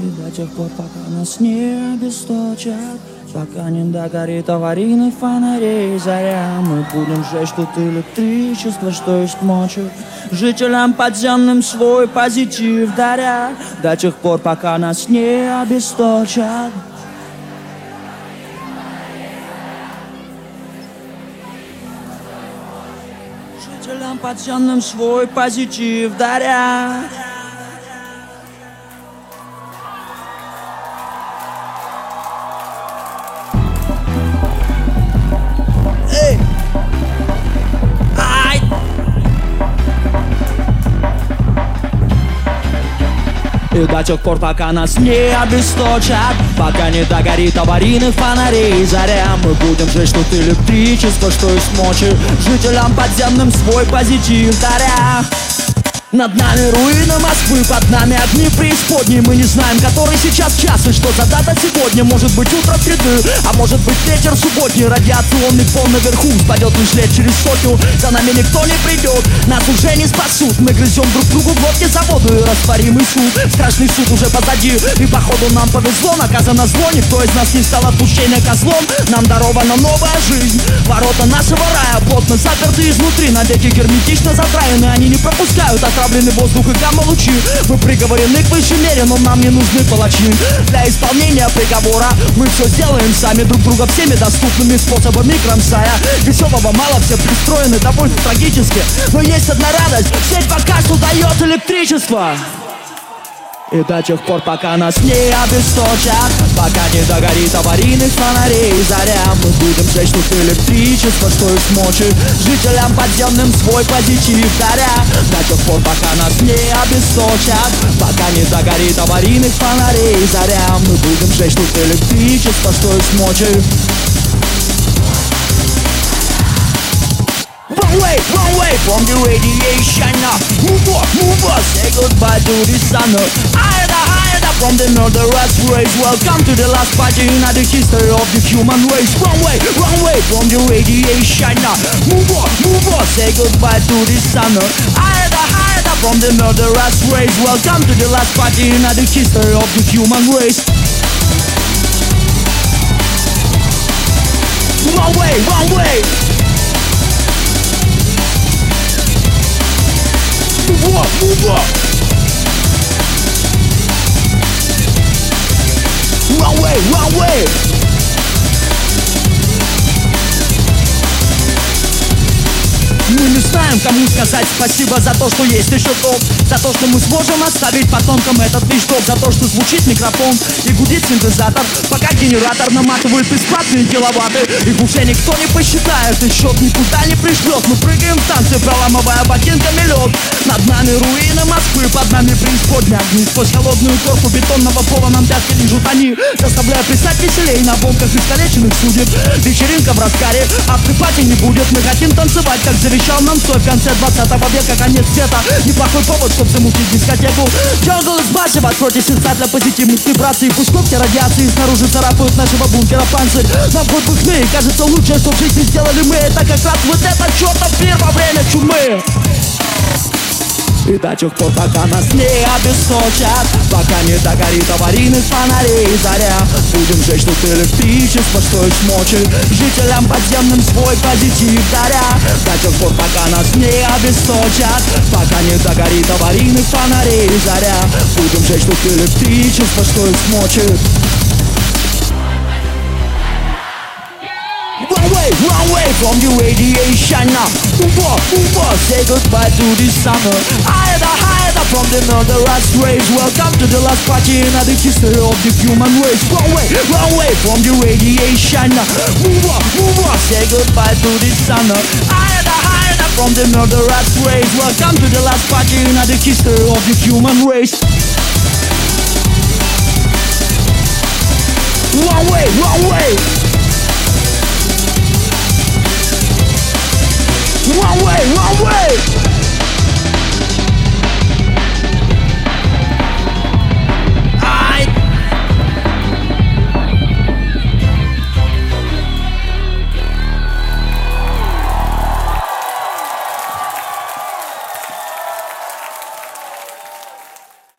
до тех пор, пока нас не обесточат, пока не догорит аварийных фонарей заря. Мы будем жечь тут электричество, что есть мочи, жителям подземным свой позитив даря, до тех пор, пока нас не обесточат. Жителям подземным свой позитив даря. И до тех пор, пока нас не обесточат, пока не догорит аварийных фонарей заря, мы будем жечь тут электричество, что есть мочи, жителям подземным свой позитив даря. Над нами руины Москвы, под нами огни преисподней. Мы не знаем, который сейчас час и что за дата сегодня. Может быть утро среды, а может быть ветер субботний. Радиационный фон наверху спадет лишь лет через сотню. За нами никто не придет, нас уже не спасут. Мы грызем друг другу глотки за воду и растворимый суд. Страшный суд уже позади, и походу нам повезло. Наказано зло, никто из нас не стал отпущения козлом. Нам дарована новая жизнь, ворота нашего рая плотно заперты изнутри, навеки герметично затраены. Они не пропускают отравленный воздух и гамма-лучи. Мы приговорены к высшей мере, но нам не нужны палачи. Для исполнения приговора мы все сделаем сами, друг друга всеми доступными способами кромсая. Веселого мало, все пристроены довольно трагически, но есть одна радость: сеть пока что дает электричество. И до тех пор, пока нас не обесточат, пока не догорит аварийных фонарей заря, мы будем жечь тут электричество, что есть мочи, жителям подземным свой позитив даря. До тех пор, пока нас не обесточат, пока не догорит аварийных фонарей заря, мы будем жечь тут электричество, что есть мочи. Run away from the radiation. Move on, say goodbye to the sun. Hide from the murderous race. Welcome to the last party in the history of the human race. Run away from the radiation. Move on, say goodbye to the sun. Hide from the murderous race. Welcome to the last party in the history of the human race. Run away. Move up. Run away. Мы не знаем, кому сказать спасибо за то, что есть еще топ, за то, что мы сможем оставить потомкам этот вещдок, за то, что звучит микрофон и гудит синтезатор, пока генератор наматывает бесплатные киловатты. Их уже никто не посчитает, и счет никуда не пришлет. Мы прыгаем в танцы, проламывая ботинками лед. Над нами руины Москвы, под нами преисподня огни. Сквозь холодную корку бетонного пола нам пятки лежат они, заставляя плясать веселей на волках искалеченных судеб. Вечеринка в разгаре, автопати не будет. Мы хотим танцевать, как завещал нам Цой в конце 20 века, конец света. Неплохой повод, чтоб замутить дискотеку. Джангл из баси, откройте сердца для позитивных вибраций. Пусть кнопки радиации снаружи царапают нашего бункера панцирь. Нам хоть бы хны, кажется лучшее, что в жизни сделали мы, это как раз вот этот чертов мир во время чумы. И до тех пор, пока нас не обесточат, пока не догорит аварийных фонарей заря, будем жечь тут электричество, что есть мочи, жителям подземным свой позитив даря. До тех пор, пока нас не обесточат, пока не догорит аварийных фонарей заря, будем жечь тут электричество, что есть мочи. Run away from the radiation. Move on, say goodbye to the summer. Hide from the murderous race. Welcome to the last party in the history of the human race. Run away from the radiation. Move on, say goodbye to the summer. Hide from the murderous race. Welcome to the last party in the history of the human race. Run away.